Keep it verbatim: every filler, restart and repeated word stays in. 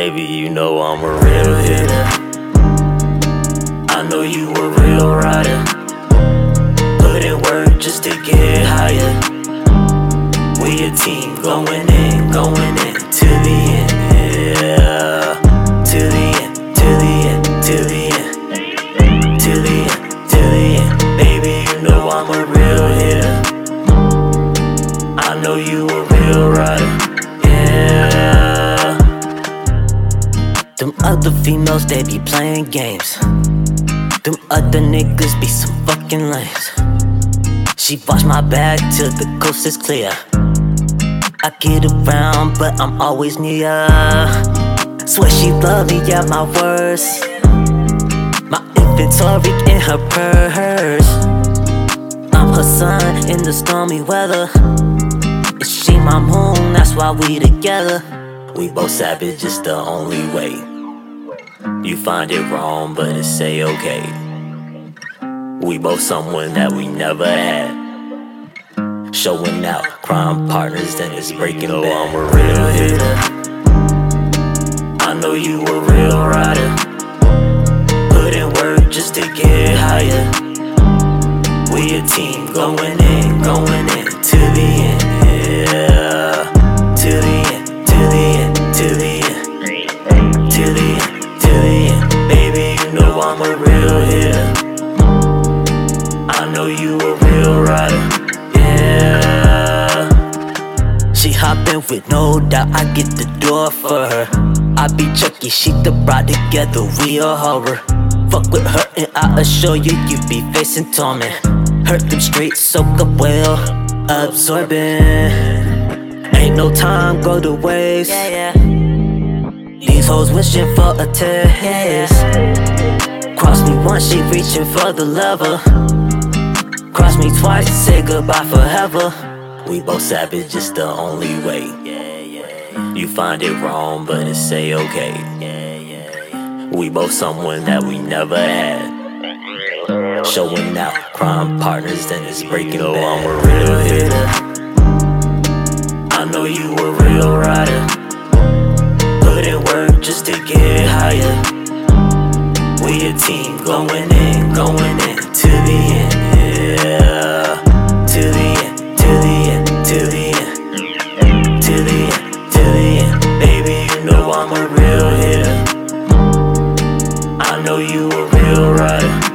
Baby, you know I'm a real hitter. I know you a real rider. Put in work just to get higher. We a team going in, going in to the end, yeah. To the end, to the end, to the end. To the end, to the end. Baby, you know I'm a real hitter. I know you a real rider, yeah. Them other females, they be playing games. Them other niggas be some fucking lames. She wash my bag till the coast is clear. I get around, but I'm always near. Swear she love me, yeah, my words. My inventory in her purse. I'm her sun in the stormy weather. And she my moon, that's why we together. We both savage, it's the only way. You find it wrong, but it's say okay. We both someone that we never had. Showing out, crime partners, then it's breaking bad. I'm a real hitter. I know you a real rider. Put in work just to get higher. We a team going in, going in to the end, yeah. To the end, to the end, to the end. To the end, to the end. Baby, you know I'm a real hitter. I know you a real rider, yeah. She hoppin' with no doubt, I get the door for her. I be Chucky, she the bride, together we a horror. Fuck with her and I assure you, you be facing torment. Hurt them streets, soak up well, absorbing. Ain't no time, go to waste, yeah, yeah. These hoes wishing for a taste. Cross me once, she reaching for the lever. Cross me twice, say goodbye forever. We both savage, it's the only way. You find it wrong, but it's say okay. We both someone that we never had. Showing out, crime partners, then it's breaking bad. I'm a real hitter. I know you a real rider. Put in work just to get higher. We a team going in, going in to the end, yeah. To the end, to the end, to the end. To the end, to the end. Baby, you know I'm a real hitter. I know you a real rider.